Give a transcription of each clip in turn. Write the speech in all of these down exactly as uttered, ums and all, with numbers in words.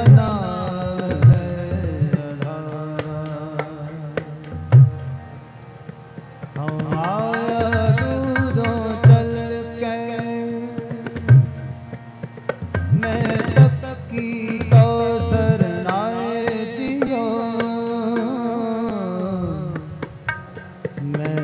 नाम है आधारा। हम आया दूरों चल के मैं तब की कौसर नाए जियो। मैं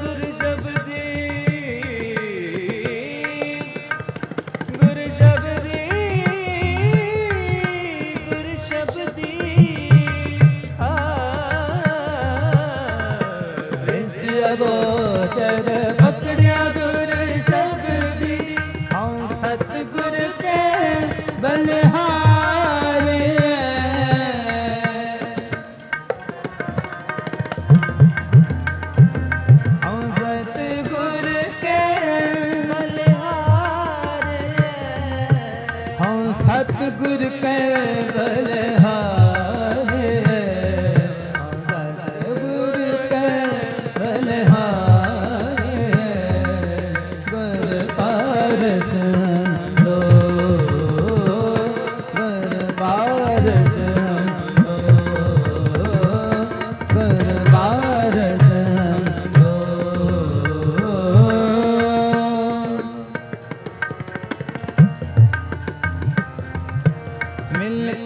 गुरु शब्दी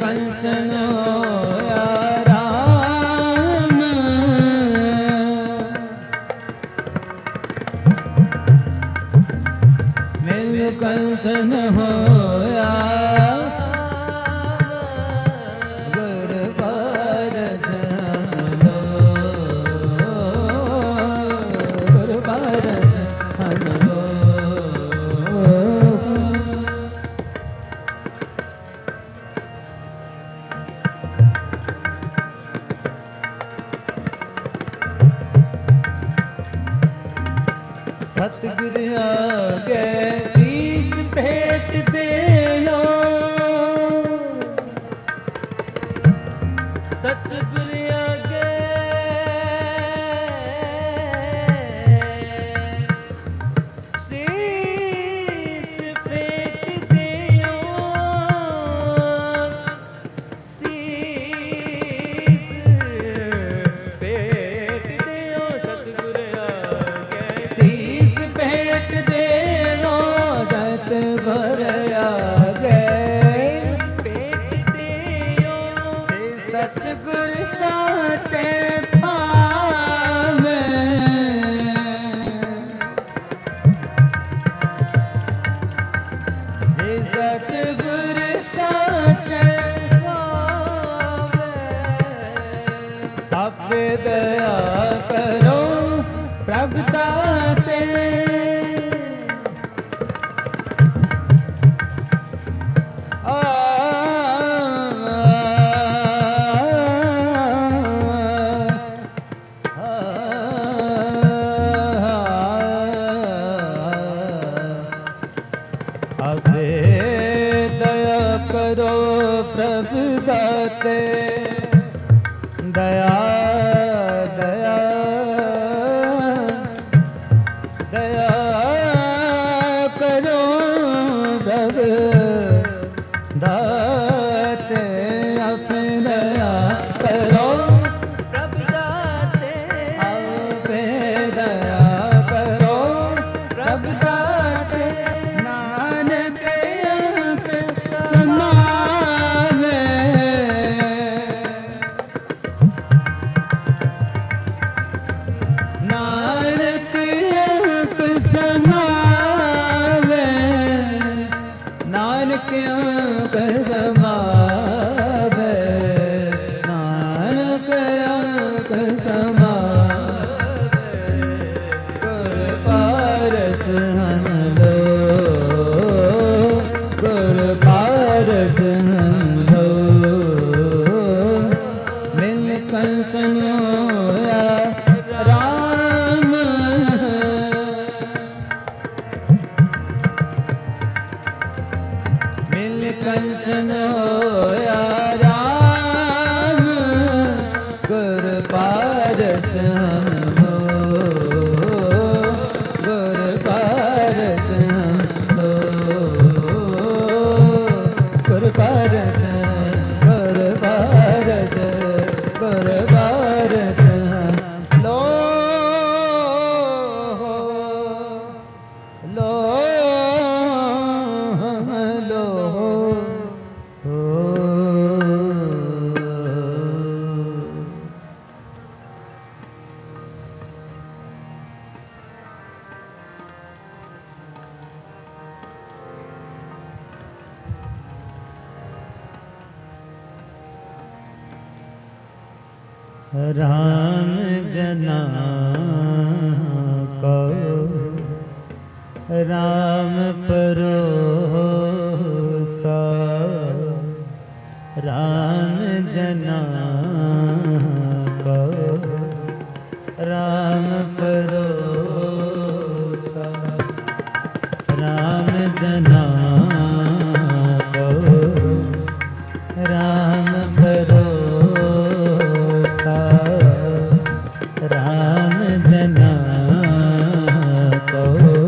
कंचन होया राम, मिल कंचन होया गुर पारस हम लो, गुर पारस हम लो। सतगुर आगे शीस भेंट देयो, सतगुर आगे शीस भेंट देयो, शीस भेंट देयो। सतगुर आगे शीस भेंट देयो, सतगुर आगे भेंट देयो। सतगुर साचे पावे, जे सतगुर साचे पावे, आपे दया करो प्रभु दाते, आ अबे दया करो प्रभु दाते, दया दया दया करो प्रभु दाते, अपने दया करो प्रभु दाते, आपे दया करो प्रभु दाते, नानक अंक समावे, नानक अंक समावे, नानक अंक समावे, नानक अंक समावे, गुर पारस हम लो, गुर पारस हम लो, मिल कंचन होया राम, मिल कंचन होया राम, गुर पारस हम लो, गुर पारस हम लो, गुर पारस, गुर पारस, गुर पारस हम लो, लो हम लो, हो। राम जना को राम परोसा, राम जना को राम परोसा, राम जना को राम परोसा, राम जना को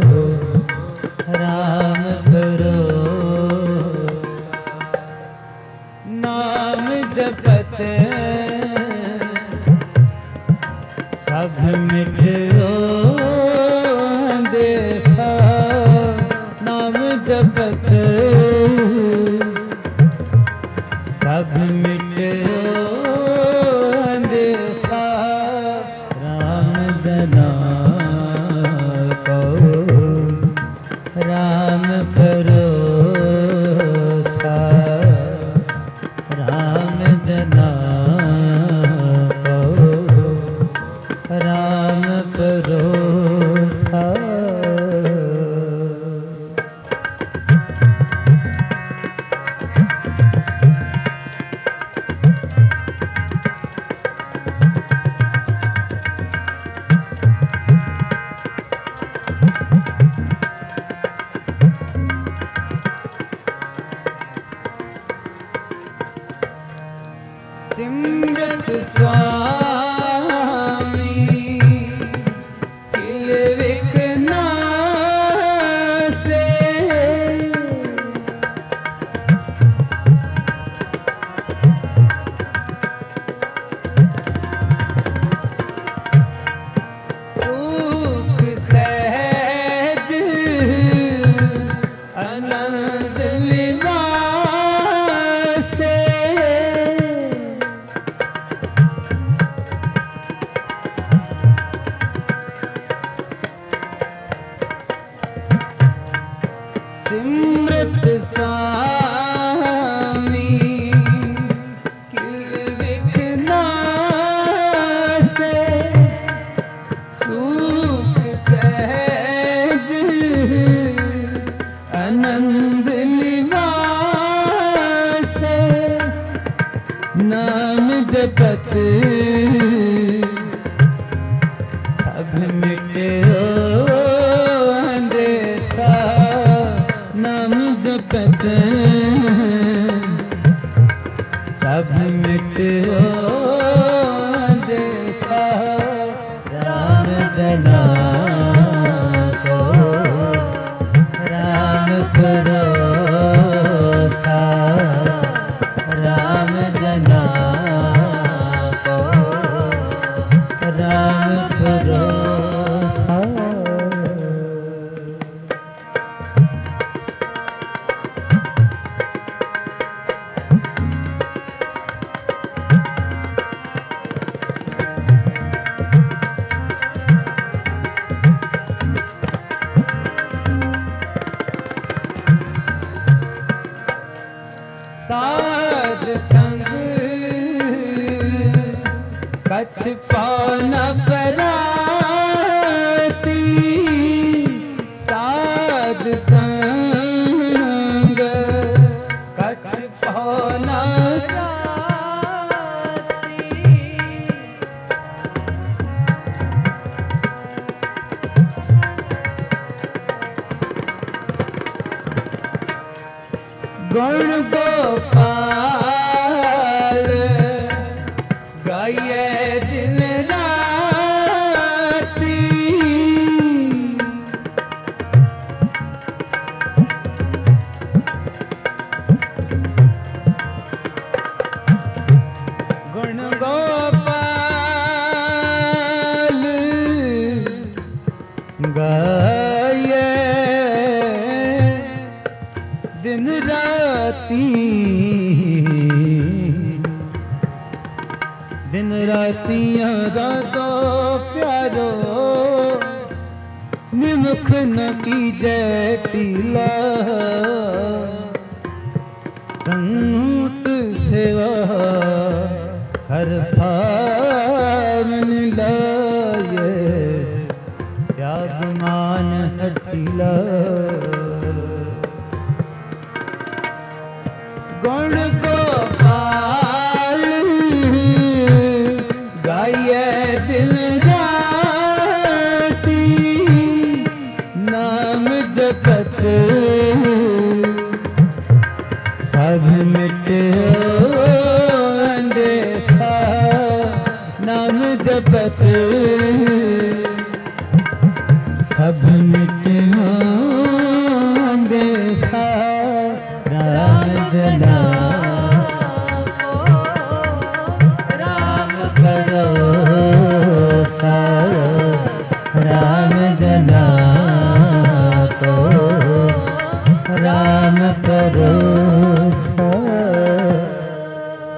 राम परोसा, नाम जपत सब मिटो देसा, नाम जपत सब मिटो अंदेशा राम जना को राम भरोसा राम जना को राम भरोसा। सिमरत स्वामी किल विघ्नासे सुख सहज आनंद निवासे सिमरत स्वामी किल विघ्नासे सुख सहज आनंद निवासे नाम जपत सब मिटो अंदेशा नाम जपत सब मिटो अंदेशा राम जना को राम भरोसा राम जना को राम भरोसा। साध संग कछ पान पराती साध संग कछ पान गुण गोपाल गाये दिन राती गुण गोपाल गाये दिन राती दिन रातियां रातो प्यारो निमुख न कीजे टीला संत सेवा हर भावन लाये त्याग मान हटीला गुण गोपाल गाये दिन राती नाम जपत सब मिटो अंदेशा नाम जपत सब मिटो अंदेशा राम जना राम भरोसा राम जना को राम भरोसा।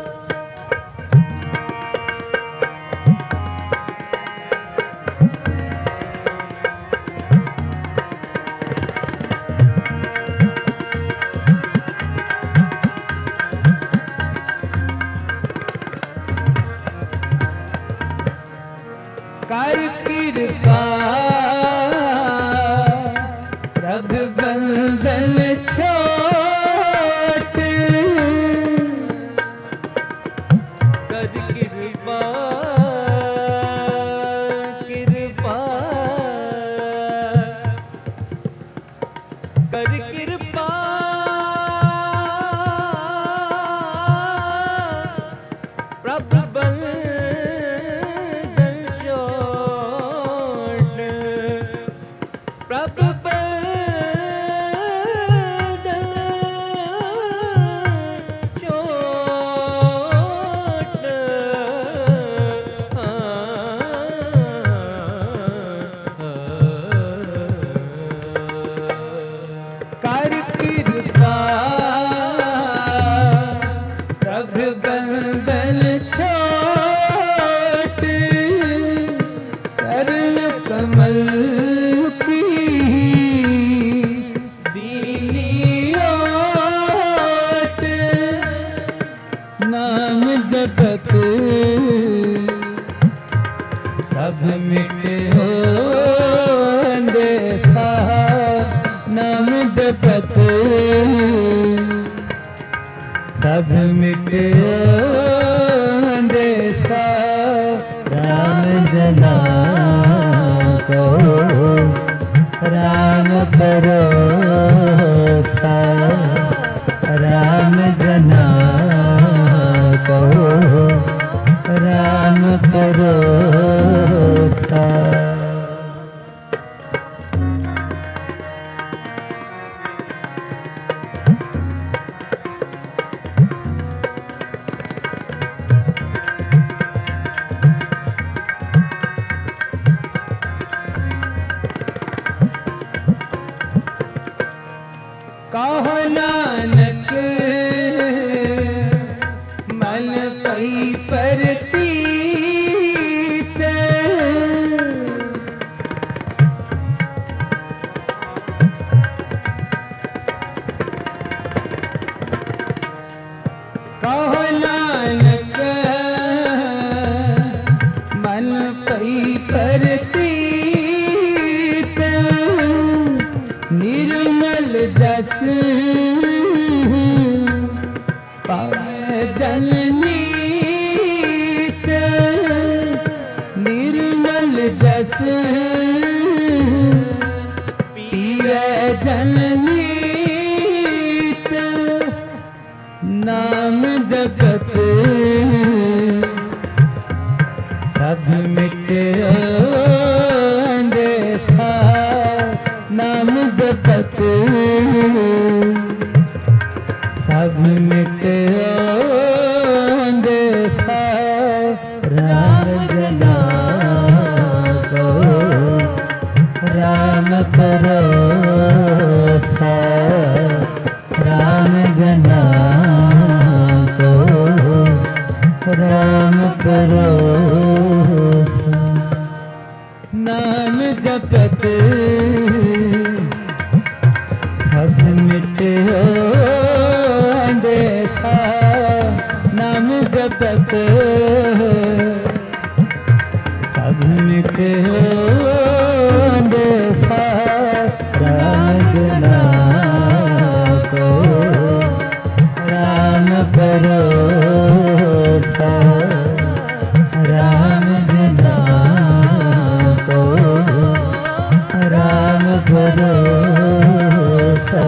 कर कृपा कृपा कर कृपा प्रभु बंदन छोड़ प्रभु बंदन छोड़ कर कृपा प्रभु बंदन छोट चरण कमल की दीनी ओट नाम जपत सब मिट हो अंदेशा नाम जपत सब मिट अंदेशा राम जना को राम भरोसा राम जना को राम भरोसा कहो नानक मन पई परतीत कहो नानक मन पई परतीत निर्मल जस पावे जननीत निर्मल जस पीवे जननीत नाम जपत सब मिट अंदेशा नाम जपत सब मिट अंदेशा राम जना को राम भरोसा राम जना को राम भरोसा नाम जपत सब मिट अंदेशा नाम जपत सब मिट अंदेशा राम जना को राम भरोसा राम जना को राम भरोसा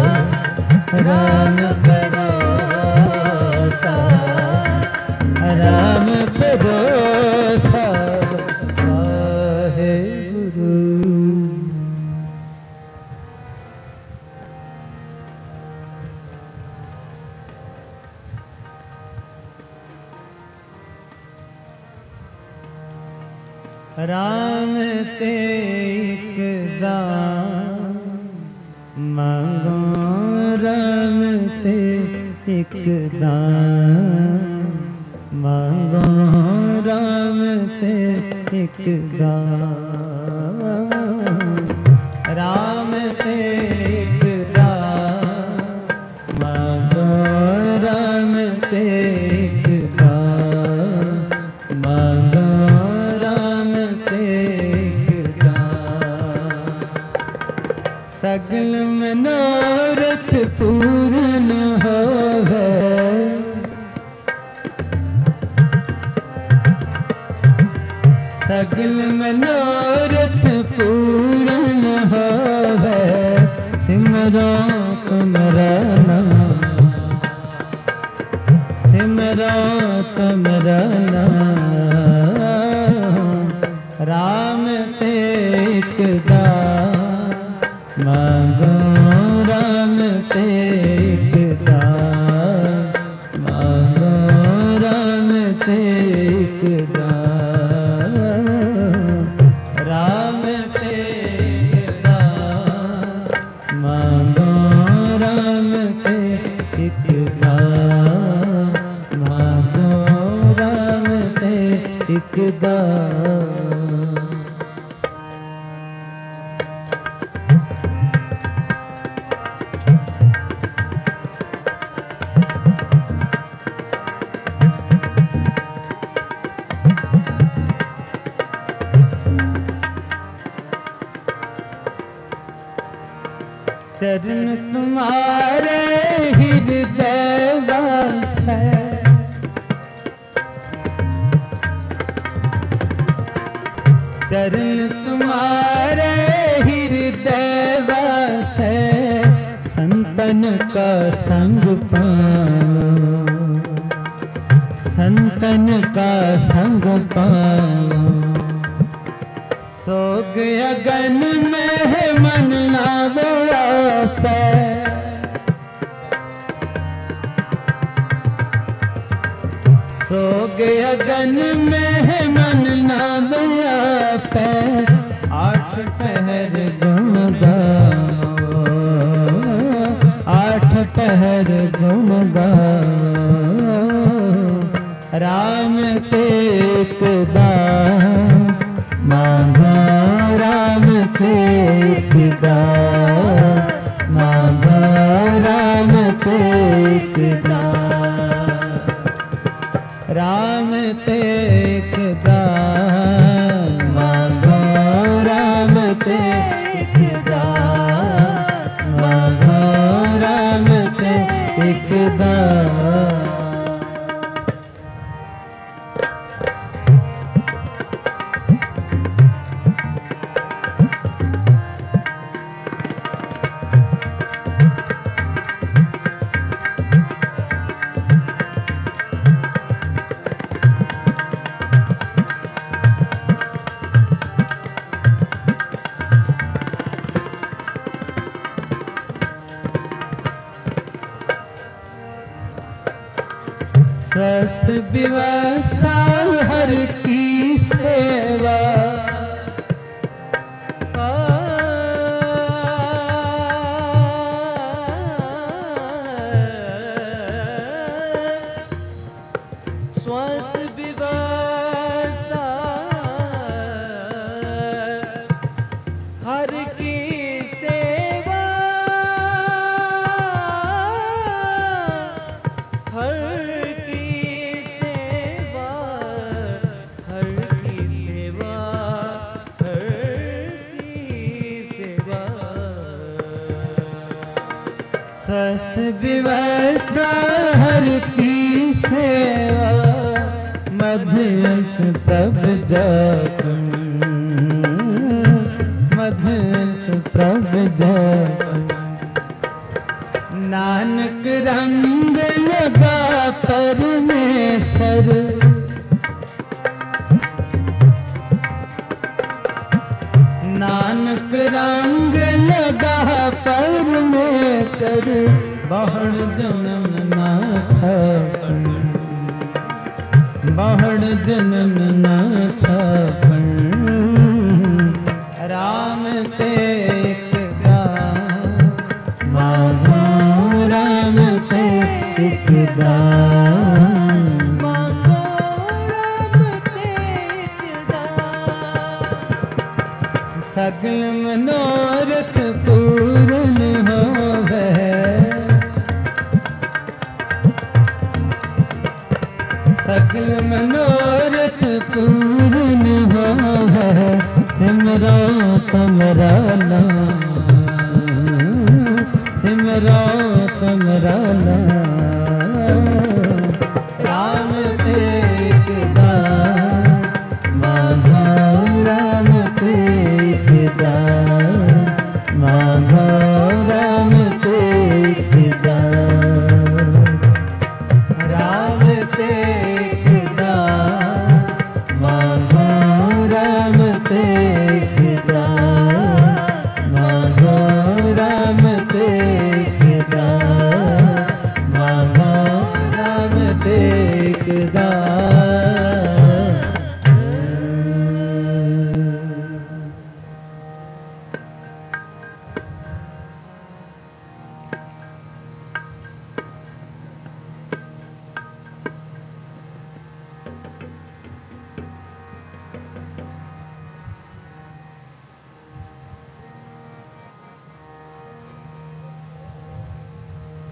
राम भरोसा राम भरोसा वाहे गुरु। राम ते एक दान मांगो राम ते एक दान मांगो राम ते एक दान राम ते एक दान मांगो राम ते एक दान मांगो सगल मनोरथ पूर्ण होवे सगल मनोरथ पूर्ण होवे सिमरो तुमरा नाम सिमरो तुमरा नाम राम तेक दाम मांगो राम तेक दाम मांगो राम तेक दाम राम तेक दाम मांगो राम तेक दाम मांगो राम तेक दाम। चरण तुम्हारे हृदय वास है चरण तुम्हारे हृदय वास है संतन का संग पाओ संतन का संग पाओ सोग अगन में मन लावो आपे सोग अगन में मन लावो आपे आठ पहर गुण गाओ आठ पहर गुण गाओ राम तेक दाम मांगो राम तेक दाम मांगो राम तेक दाम राम तेक दाम मांगो राम तेक दाम मांगो राम तेक दाम। स्वस्थ व्यवस्था हर की सेवा स्वस्थ व्यवस्था हर की सेवा हर स्वस्थ व्यवस्था हर की सेवा मध्यंत प्रभ जपन मध्यंत प्रभ जपन नानक रंग लगा परमेश्वर नानक रंग लगा परमेश्वर बहुड़ जन्म ना छपन बहुड़ जन्म ना छपन राम तेक दाम मांगो राम तेक दाम मांगो राम तेक दाम सगल मनोरथ पूर्ण होवे सगल मनोरथ पूर्ण होवे सिमरो तुमरा नाम सिमरो तुमरा नाम राम तेक दाम मांगो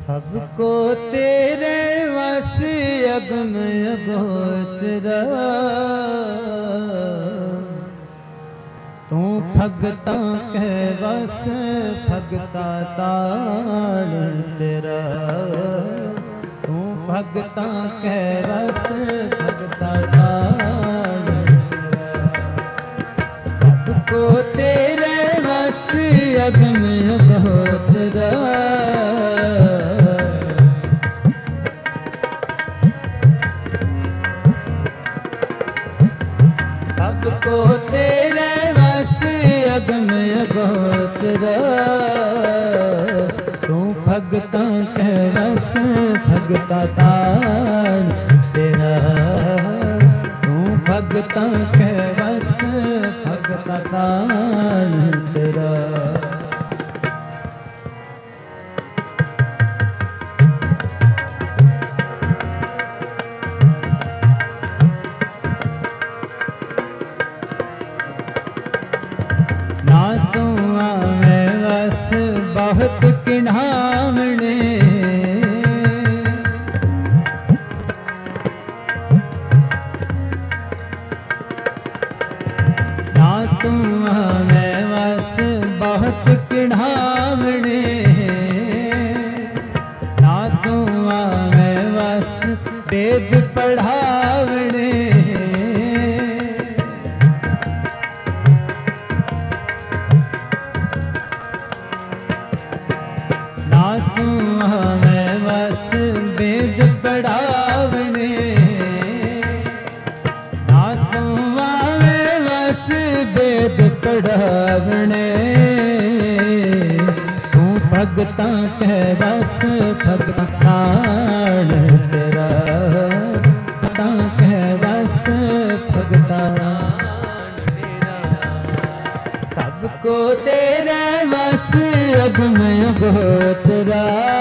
सबको तेरे वस अगम अगोचरा, तू भगता के वस भगता ताड़ तेरा, तू भगता के वस भगता ताड़ तेरा। सबको तेरे वस अगम अगोचरा, सबको तेरे वस अगम अगोचरा, तू भगता के वस भगता ताड़ तेरा, तू भगता के वस भगता ताड़ तेरा। ना तू आवे वस बहुत किढ़ावणे, ना तू आवे वस बहुत किढ़ावणे, ना तू आवे वस वेद पढ़ावणे, ना तू हमें वस वेद पढ़ावने, ना तू हमें वस वेद पढ़ावने, तू भगता के वस भगता ताड़ तेरा, भगता के वस भगता तेरा। सबको तेरे वस अगम अगोचरा,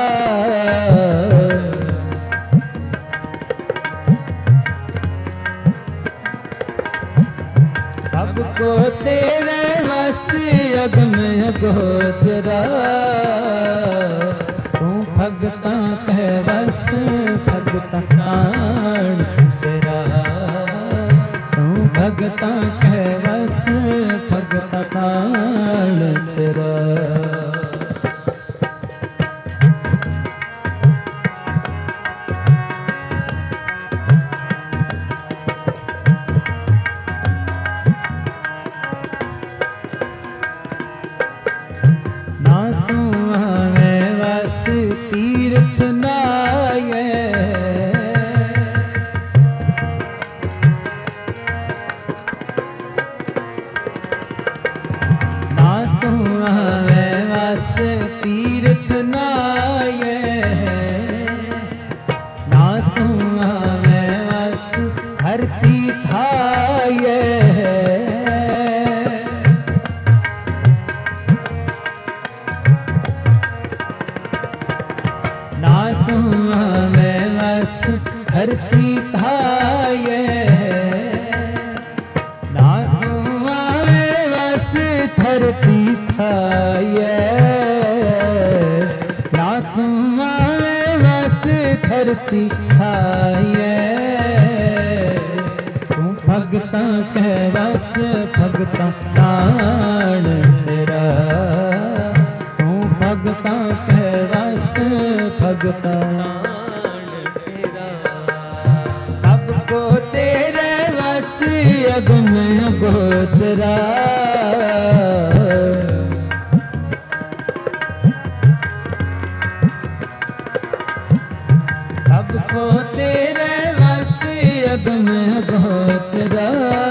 सबको तेरे वस अगम अगोचरा, तू भगता के वस भगता ताड़ तेरा, तू भगता के वस भगता ताड़ तेरा। ना तू हमें वस तीर्थ नाये, ना तू हमें वस तीर्थ नाये, ना तू हमें वस धरती थाये, ना तू हमें वस धरती थाये, ना तू हमें वस धरती थाये, ना तू हमें वस धरती थाये, तू भगता के वस भगता ताड़ तेरा, तू भगता के वस भगता ताड़ तेरा। सबको तेरे वस अगम अगोचरा, सबको तेरे वस अगम अगोचरा,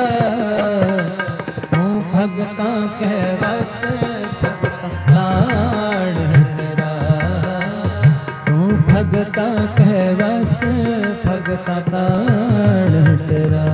तू भगता के वस भगता ताड़ तेरा, तू भगता के वस भगता ताड़ तेरा।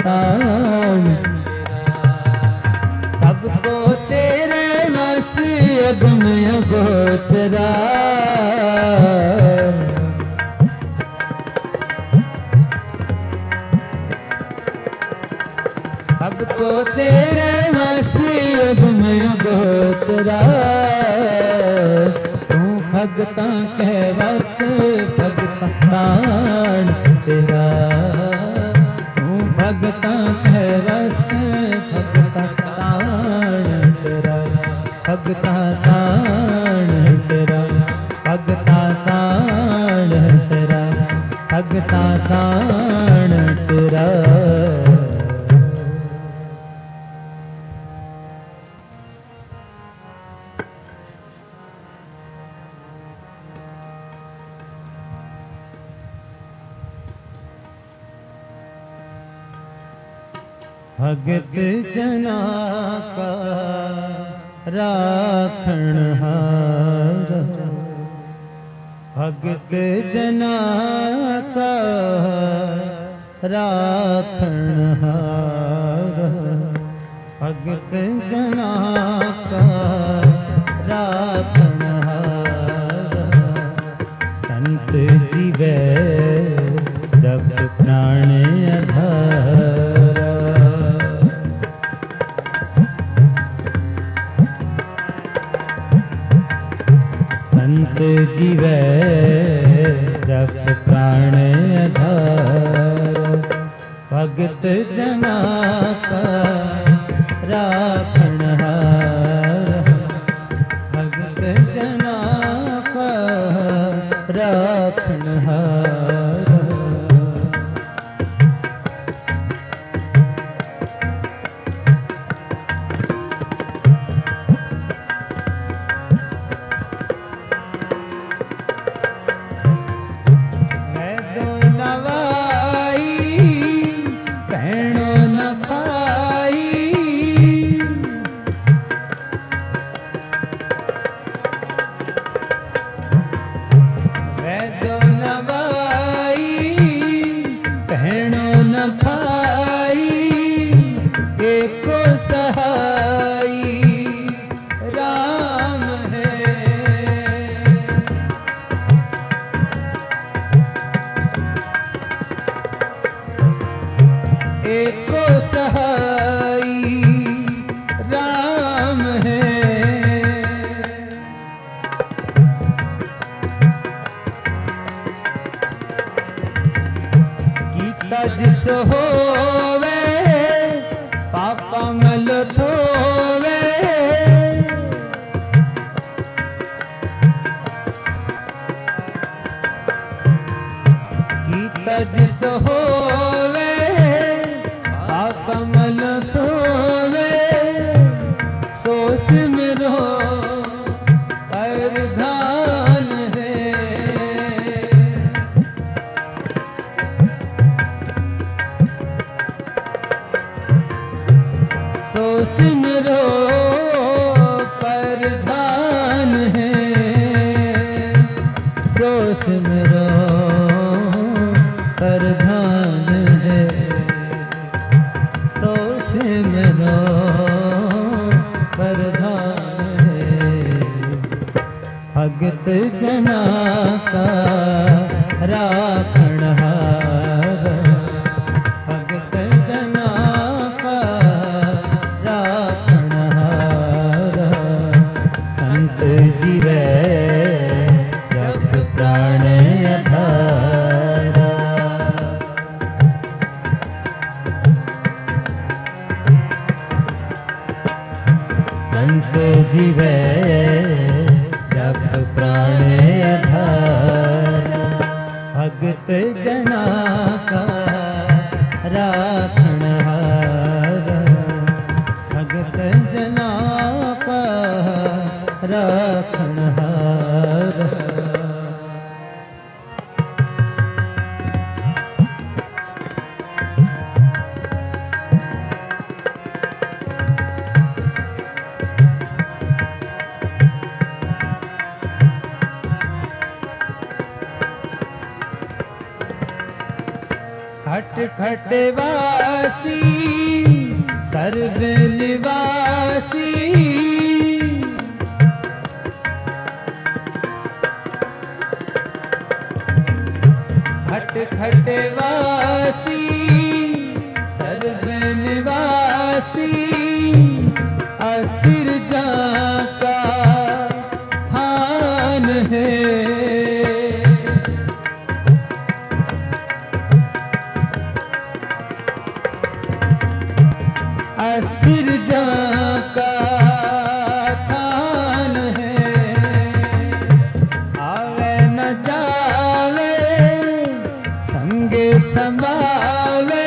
ताण सबको तेरे बस अगम अगोचरा सबको तेरे बस अगम अगोचरा तू भगतां के बस भगतां ताण तेरा तू भगतां के बस भगतां ताण तेरा भगतां ताण तेरा भगतां ताण तेरा भगतां ताण तेरा भगत जना का राखणहार भगत जना का राखणहार भगत जना का राखणहार संत जीवे जब प्राण आधार संत जीवे जब प्राण आधार भगत जना का राखणहार भगत जना का राखणहार एको सहाई राम है कीता जिस होवे पापा मल धोवे कीता जिस होवे कमल धोवे सो सिमरो अरधान है सो सिमरो परधान है सो सिमरो परधान है सिमरो परधान है भगत जना का राखणहार भगत जना का राखणहार संत जीवे जब प्राण आधार संत जीवे जब प्राण आधार भगत जना का राखणहार भगत जना का राखणहार खट खट वासी सर्व निवासी खट खट वासी सर्व निवासी अस्थिर जाका थान है अस्थिर जाका थान है आवे न जावे संगे समावे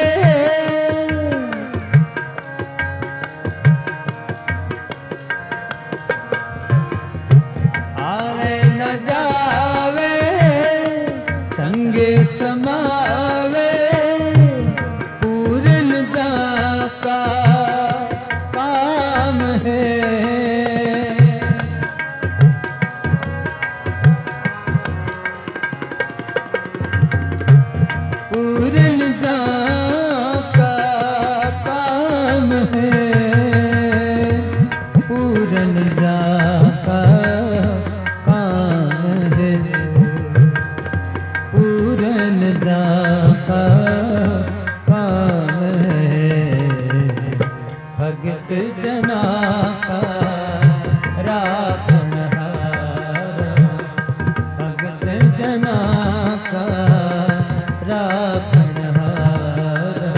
आवे न जावे संगे समावे पूरन जाका काम है पूरन जाका काम है पूरन जाका काम है पूरन जाका काम है भगत जना का राखनहार भगत जना का राखनहार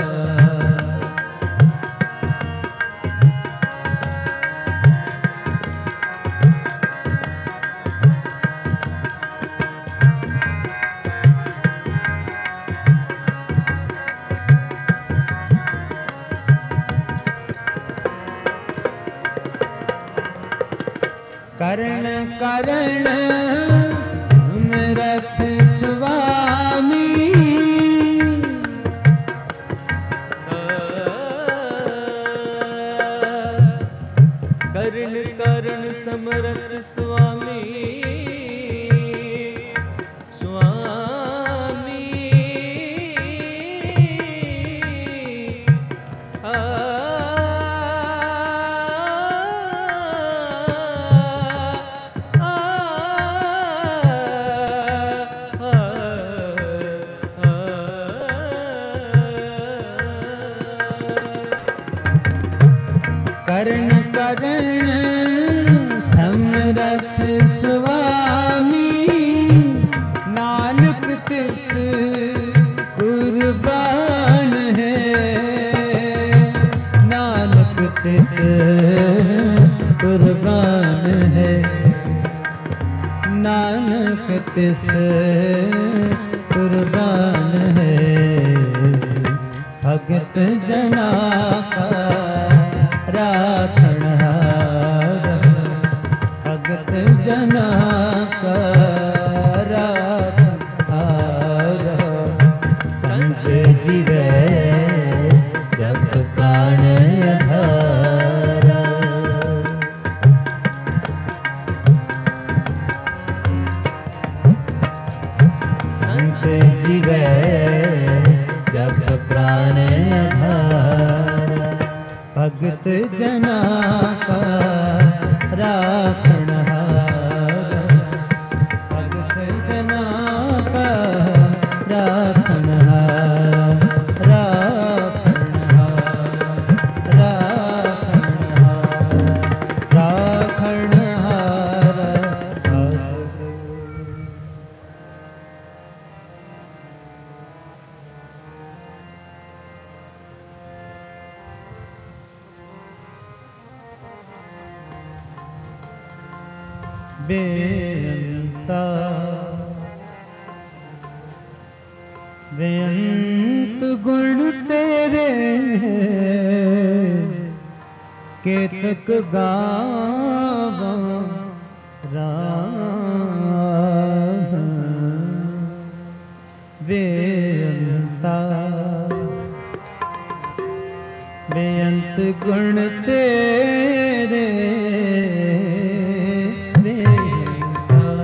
करण करण समरथ स्वामी करण करण समरथ स्वामी स्वामी आ करण करण समरथ स्वामी नानक तिस कुर्बान है नानक तिस कुर्बान है नानक तिस कुर्बान है भगत जना का राखनहार भगत जना का राखनहार संत जीवे जब प्राण अधारा संत जीवे जब प्राण अधारा भगत जना का राखनहार भगत जना का राखनहार राखनहार राखनहार राखनहार बेअंता बेअंत गुण तेरे केतक गावा राम बेअंता बेअंत गुण तेरे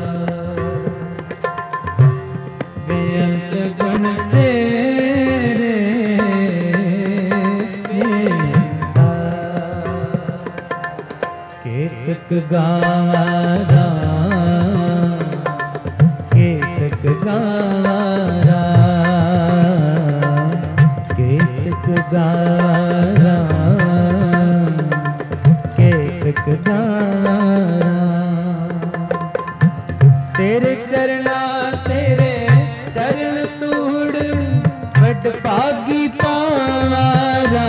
बेअंत गुण तेरे केतक गावारा केतक गावारा केतक गावारा केतक गावारा तेरे चरना तेरे चरण तूड़ बड़ भागी पावारा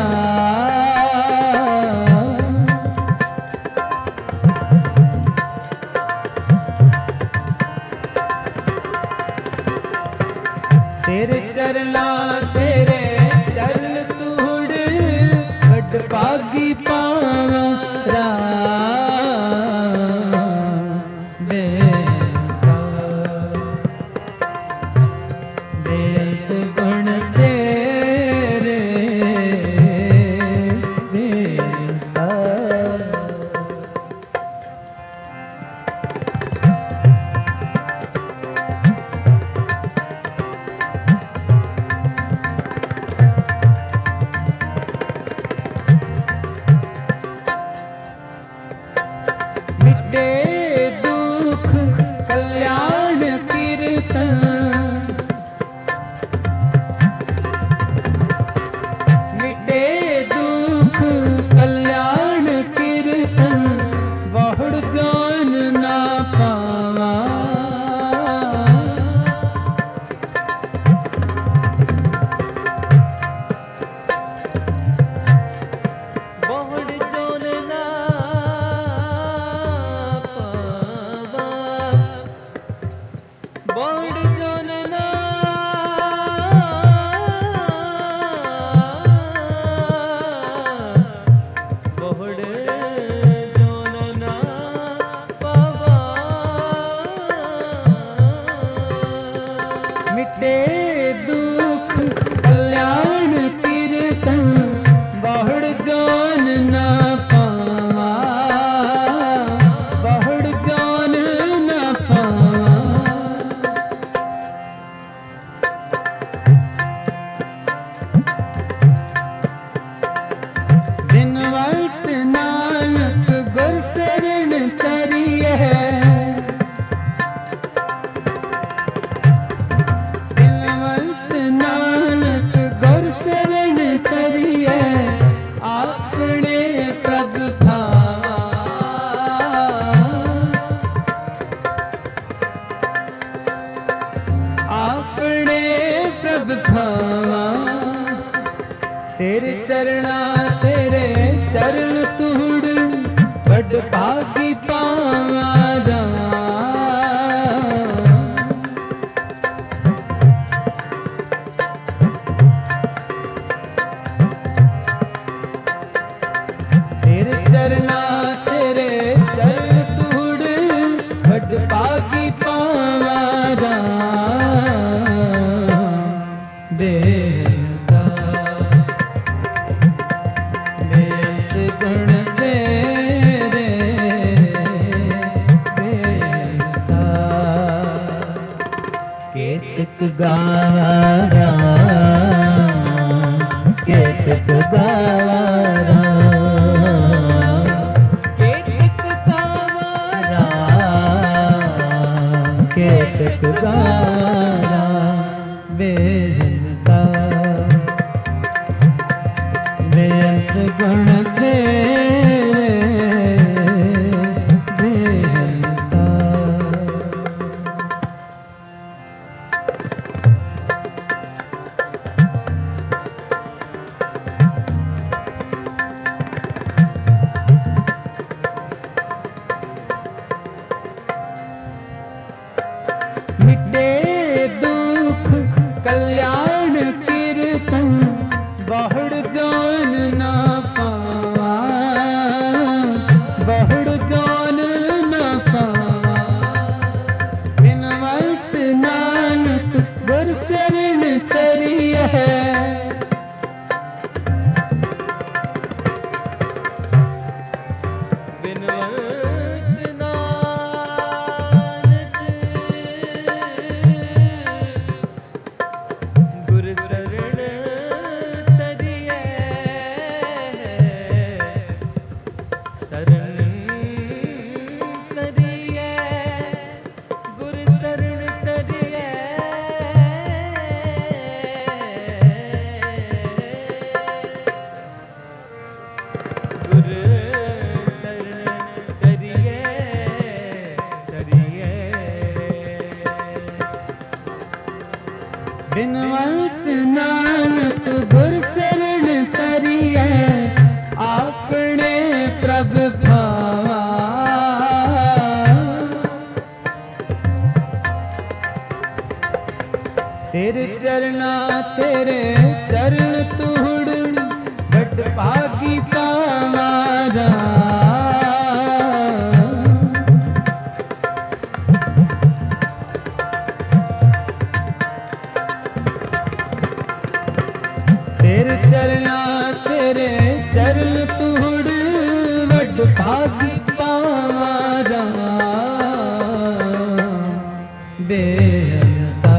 तेरे चरना तेरे चरण तूड़ बड़ भागी पावारा बेअंत गुण तेरे बेअंता मिटे दुख कल्याण कीर्तन मिटे दुख कल्याण कीर्तन बहुड़ जान ना पावा बहुड़ जान ना बहुड़ जान ना बहुड़ जान ना पावा मिटे दुख कल्याण कीर्तन बहुड़ जान ना पावा बहुड़ जान ना पावा दिन वक्त नानक गुर शरण करिए दिन वक्त नानक गुर शरण करिए अपने प्रभु भावा अपने प्रभु भावा तेरे चरना तेरे चरण तूड़ बड़ भागी पावारा तेरे चरना तेरे चरण तूड़ बड़ भागी पावारा बेहदा बेअंत गुण तेरे बेअंता केतक गावारा केतक गावारा केतक गावारा केतक गावारा बेअंता बेअंत गुण तेरे बेअंता मिटे दुख कल्याण कीर्तन बहुड़ जान ना पावा बहुड़ जान ना पावा बिन वक्त नानक बिनवंत नानक गुर शरण तरिए आपने प्रभ भावा। तेरे चरना तेरे चरण तूड़ बट भागी पावारा। तेरे चरना तेरे चरण तूड़ बट भागी पावारा। बेअंता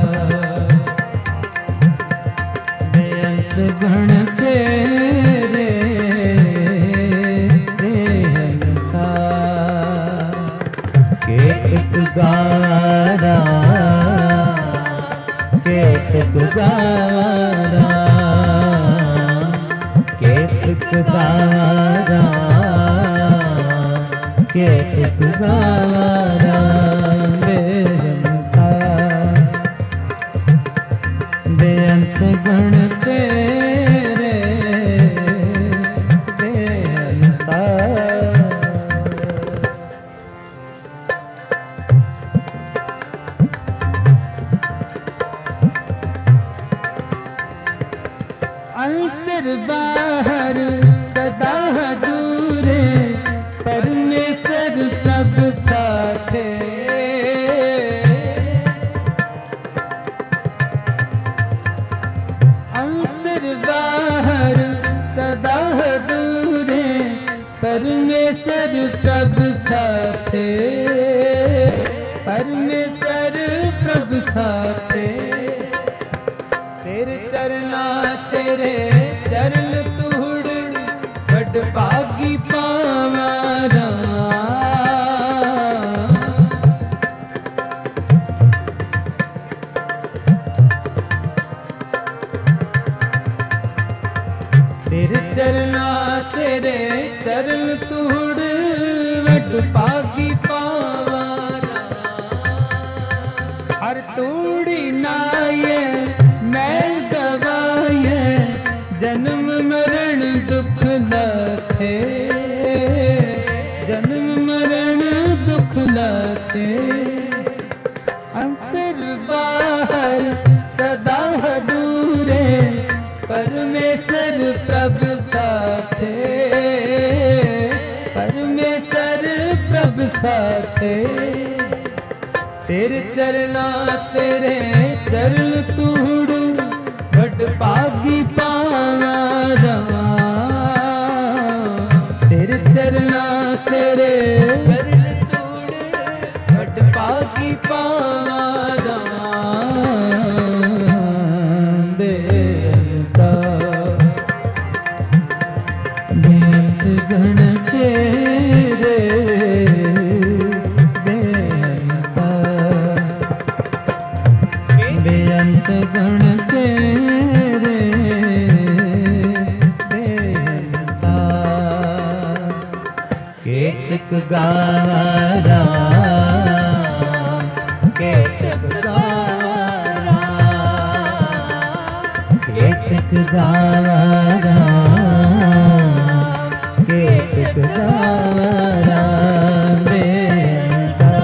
बेअंत गण तेरे बेअंता केतक गारा केतक गारा केतक गारा केतक गारा। बेअंता बेअंत गुण तेरे बेअंता। अंतर बाहर सदा दूरे परमेश्वर प्रभ साथे। अंतर बाहर सदा दूरे परमेश्वर प्रभ साथे। परमेश्वर प्रभ साथे। तेरे चरना तेरे चरण तूड़ बड़ भागी पावारा। तेरे चरना तेरे चरण तूड़ बड़ भागी पावारा। हर तूड़ी नाये मैल गवाये जन्म मरण दुख लाथे। जन्म मरण दुख लाथे। अंतर बाहर सदा दूरे परमेश्वर प्रभ साथे। परमेश्वर प्रभ साथे। तेरे चरना तेरे चरण तूड़ बड़ भागी पावारा। तेरे चरना तेरे चरण तूड़ बड़ भागी पावारा। बेअंता बेअंत गण तेरे बेअंता। बेअंत गण तेरे बेअंता। केतक गारा केतक गारा केतक गारा केतक गारा। बेअंता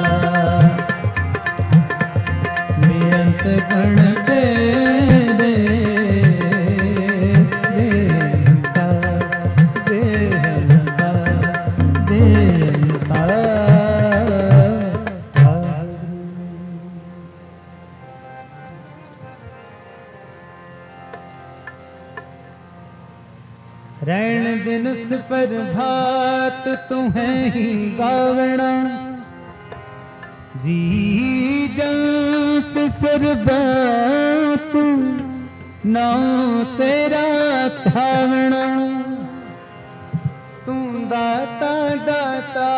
बेअंत गण तेरे बेअंता बेअंता बेअंता। रैण दिन पर भात तुम्हें ही गावना। जी जंत सरबत ना तेरा थावना। तू दाता दाता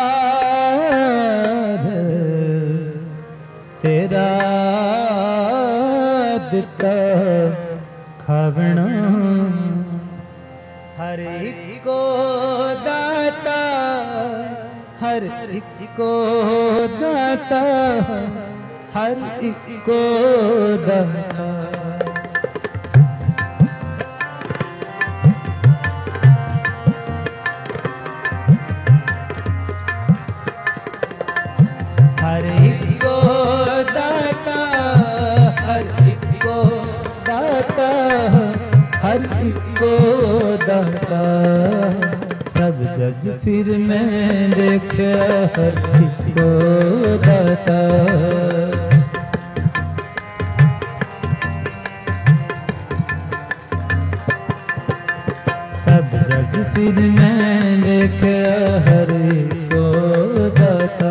तेरा दिता खावना। हर एक को दाता हर एक को दाता हर एक को दाता। हर एक को दाता। सब जग फिर मैं देखा हर एक को दाता। सब जग फिर मैं देखा हर एक को दाता।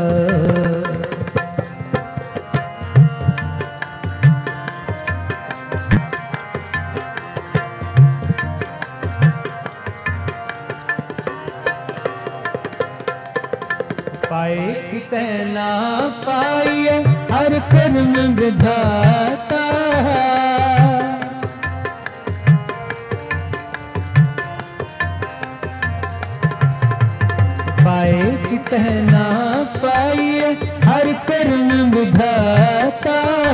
पाए किते ना पाइए हर कर्म विधाता। पाए किते ना पाइए हर कर्म विधाता।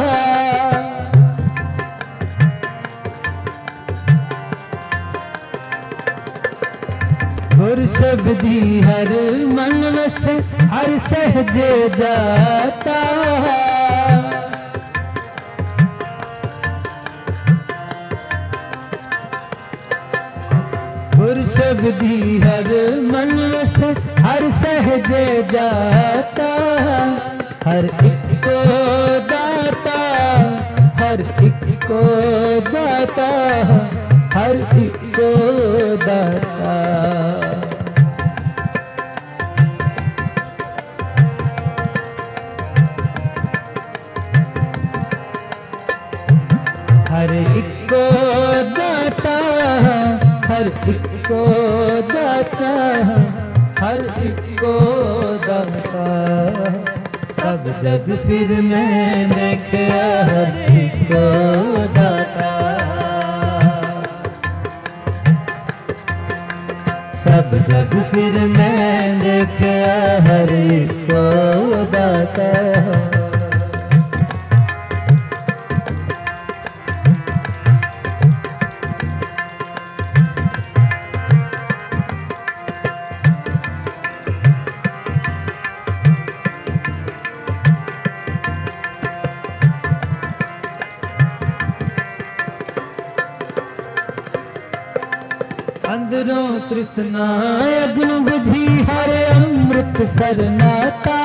गुर शब्दी हर मन वस हर सहजे जाता। गुर शब्दी हर मन वस हर सहजे जाता। हर एक को दाता हर एक को दाता हर एक को दाता। हर एक को दाता हर एक को दाता हर एक को दाता। सब जग फिर मैं देखा हर एक को दाता। सब जग फिर मैं देखा हर एक को दाता। अंदरों तृष्णा अग्न बुझी हर अमृत सरनाता।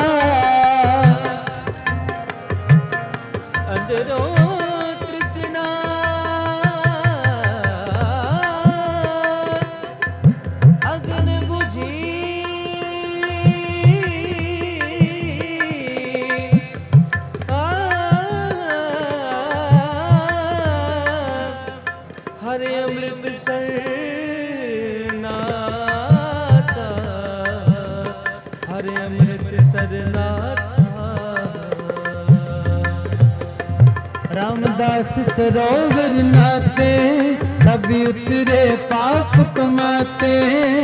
अंदरों तृष्णा अग्न बुझी हर अमृत सर अमृत सरनाथा। रामदास सरोवर नाते सभी उतरे पाप कमाते।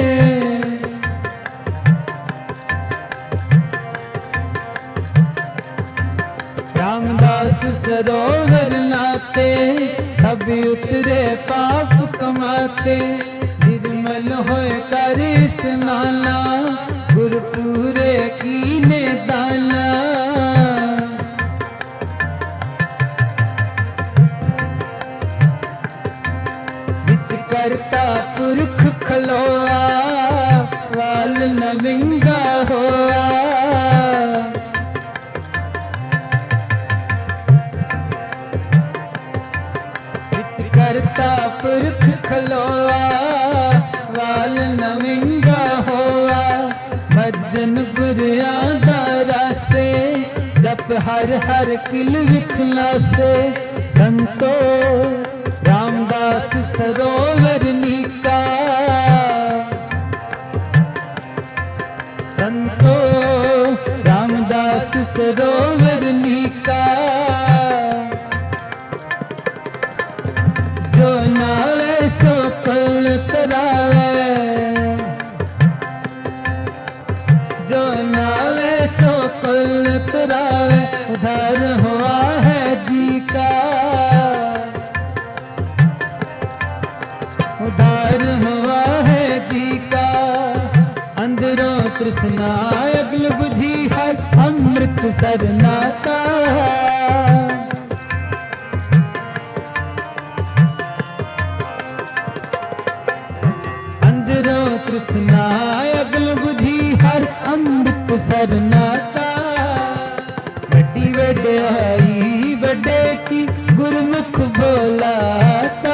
रामदास सरोवर नाते सभी उतरे पाप कमाते। निर्मल होए कर स्नाना गुर पूरे कीने दाना। विच करता पुरख खलोआ वाल नविंगा होआ। विच करता पुरख खलोआ वाल नविंगा होआ। भजन गुरिया दारा से जप हर हर किल विखला से। संतो रामदास सरोवर नीका। संतो रामदास सरोवर नीका। जो नावे सो कल तरावे। जो नावे सो कल तरावे उधार हुआ है जी का। उधार हुआ है जी का। अंदरों तृष्णा अग्ल बुझी हर अमृत सरनाता। तृष्णा अगल बुझी हर अमृत सरनाता बड़ी वड्याई बड़े की गुरमुख बोलाता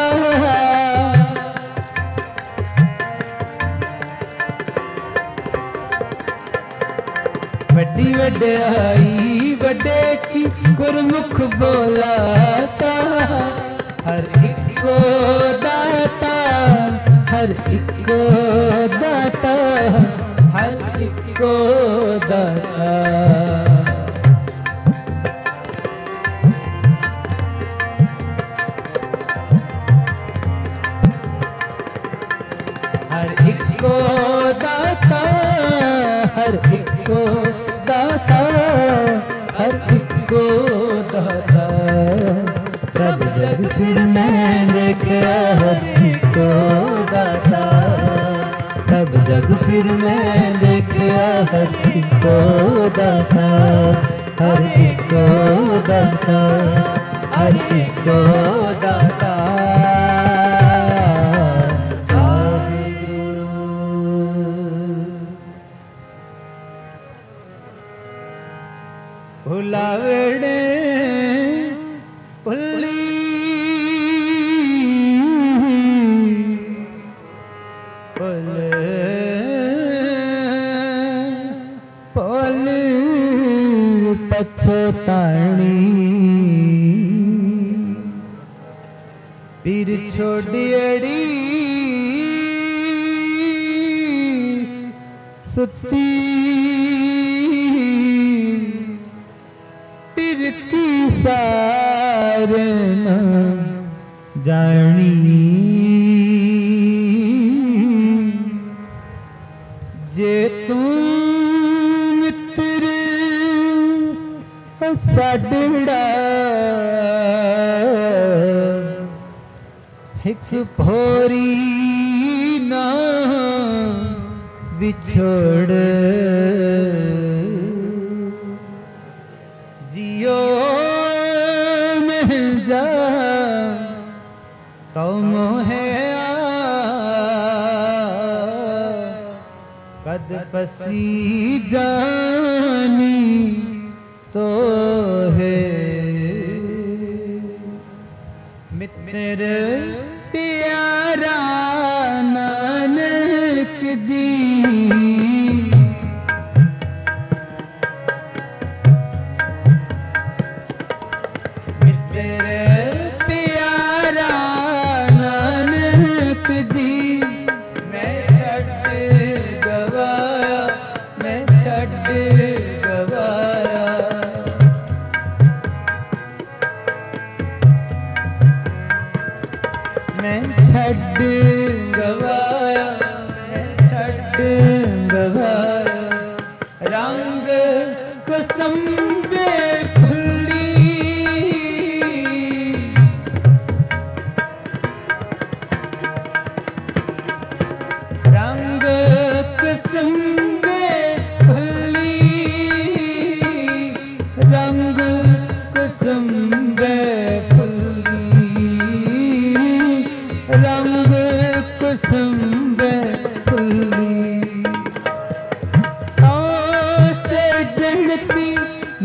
बड़ी वड्याई बड़े की गुरमुख बोलाता हर एक को दाता हर एक को दाता हर एक को दाता हर एक को दाता हर एक को दाता हर एक को दाता सब जग फिर मैं देखा हर एक को दाता सब जग फिर मैं देखा हर एक को दाता हर एक को दाता हर एक को दाता भुलावड़े पुल्ली पुल पुल पछताणी पीर छोड़ियड़ी सुती की सारन जानी जे तू मित्र साडड़ा एक भोरी ना बिछोड़ जियो मिल जा तो मोहे कद पसी जानी तो है मित्र प्यारा नानक जी मैं छड़ गवाया मैं छड़ गवाया रंग कसम बे फुली रंग कसम बे फुली रंग कसम बे रंग कुसुम फुल्ली से जड़ती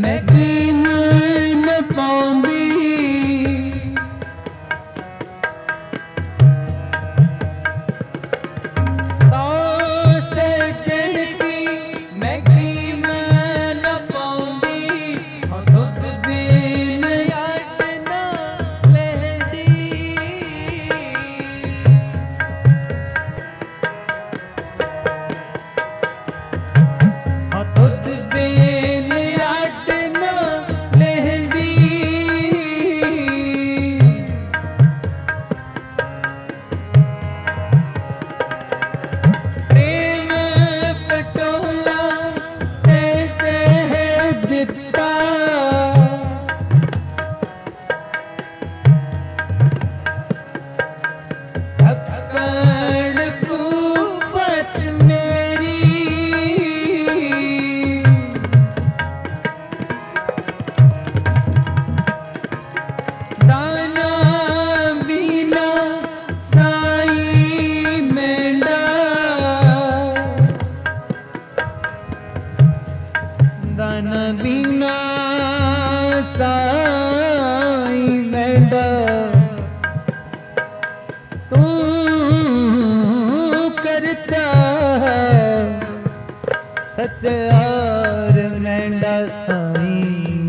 सचार मैंडा साई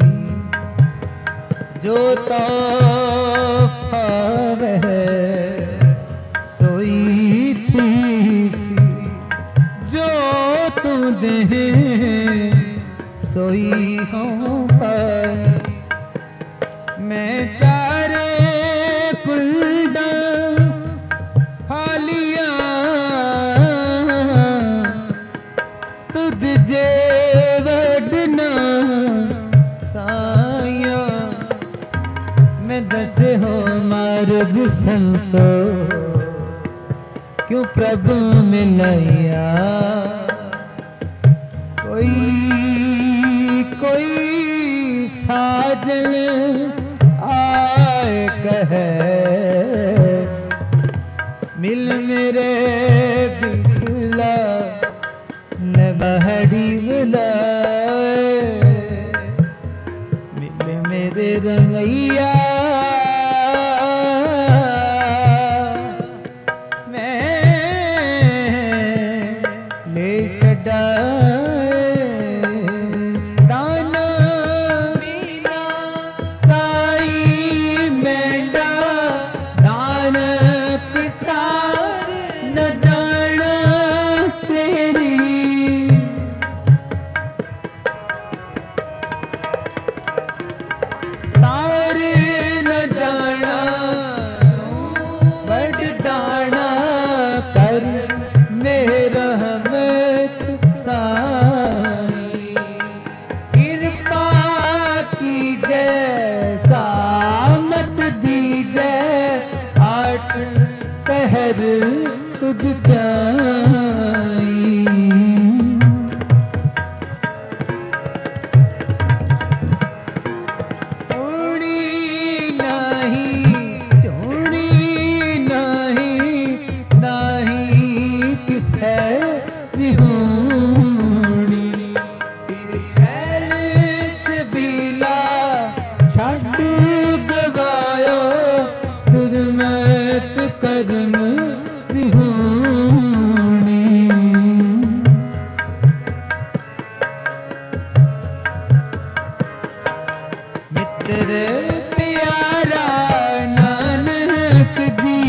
जो तोहफा वह सोई थी जो तू दे सोई हो पाई मैं चारे कुलडा हालिया तुझ जे वडना साया मैं दसे हो मार्ग संतो क्यों प्रभु मिलया कोई कोई साजन आए कहे मिल मेरे बिखला न बहड़ी बुलाए मिल मेरे रंगैया मैं ले छड़ा तुझ जाई ओड़ी नहीं चोड़ी नहीं नहीं किसे निहोड़ी फिर छैल छबीला छड़ गवायो दुर्मत कर्म मित्र प्यारा नानक जी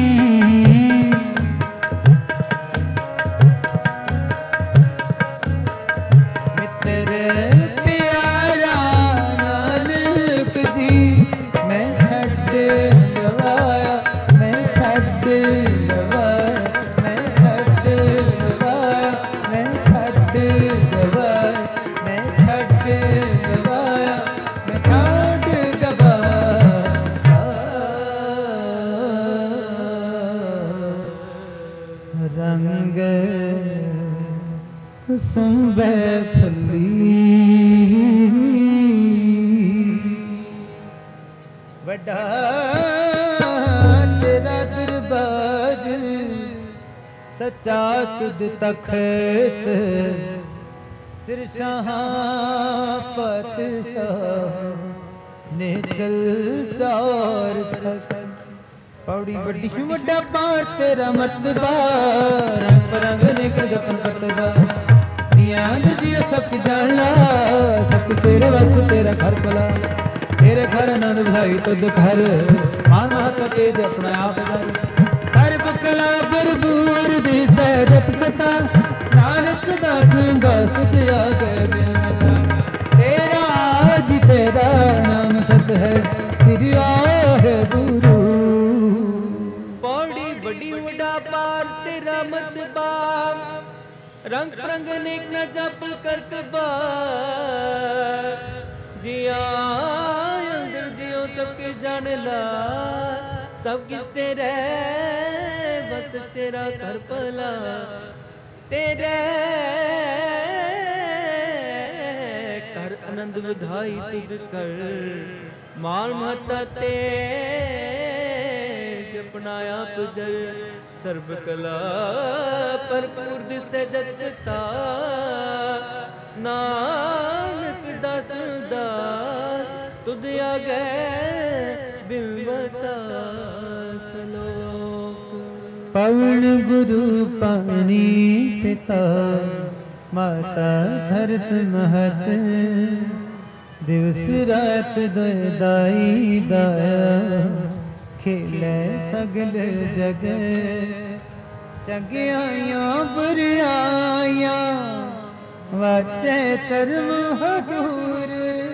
मित्र प्यारा नानक जी मैं छड़ गवाया मैं छड़ रंग कुसुम फुली वड्डा तेरा दरबार सच्चा तुद तखत सिर शाह पातशाह ने चल चार छल पौड़ी बड़ी वड्डा पार तेरा मर्तबा रंग परंग निकल जपन करतबा जिया अंदर जिया सब कुछ जानला सब कुछ तेरे वास्ते तेरा घर भला तेरे घर आनंद बधाई तुद घर मान महत्व तेज अपना आप घर सर्ब कला भरपूर दिसै रत कथा नानक दास दास दिया गए तेरा जी तेरा नाम सत है श्री वाहेगुरु बड़ी वड्डा पार तेरा मतबा रंग रंग नेक न जप करत बा जिया अंदर जियो सबके जान ला सब किस तेरे बस तेरा कर भला तेरे कर आनंद विधाई तुद कर मान महता ते अपनाया तुझे सर्व कला भरपूर दिसे जगता नानक दास दास तुद आगे बिलवता सलोक पवन गुरु पानी पिता माता धरत महत दिवस रात दाई दाया खेले सगल जग चगियाया बुरियाया वाचे धर्म हदूर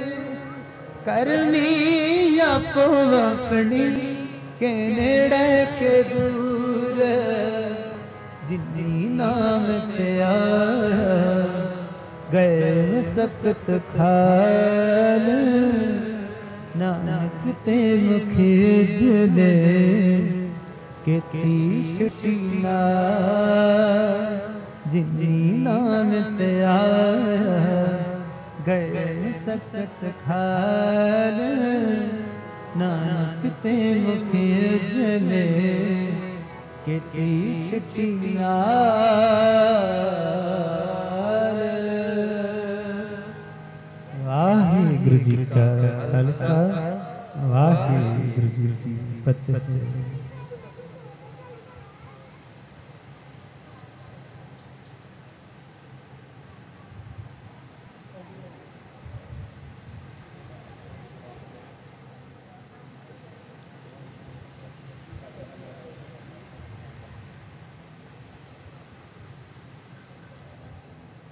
करमी आपो अपनी के नेड़े के दूर जिनी नाम ते आया गए सख्त खाल नानक ते मुखे जले के थी छुटीना जिनी नाम ते आया गए सख्त खाल नानक ते मुखे जले के थी छुटीना वाहिगुरु जी का खालसा वाहिगुरु जी की फतेह।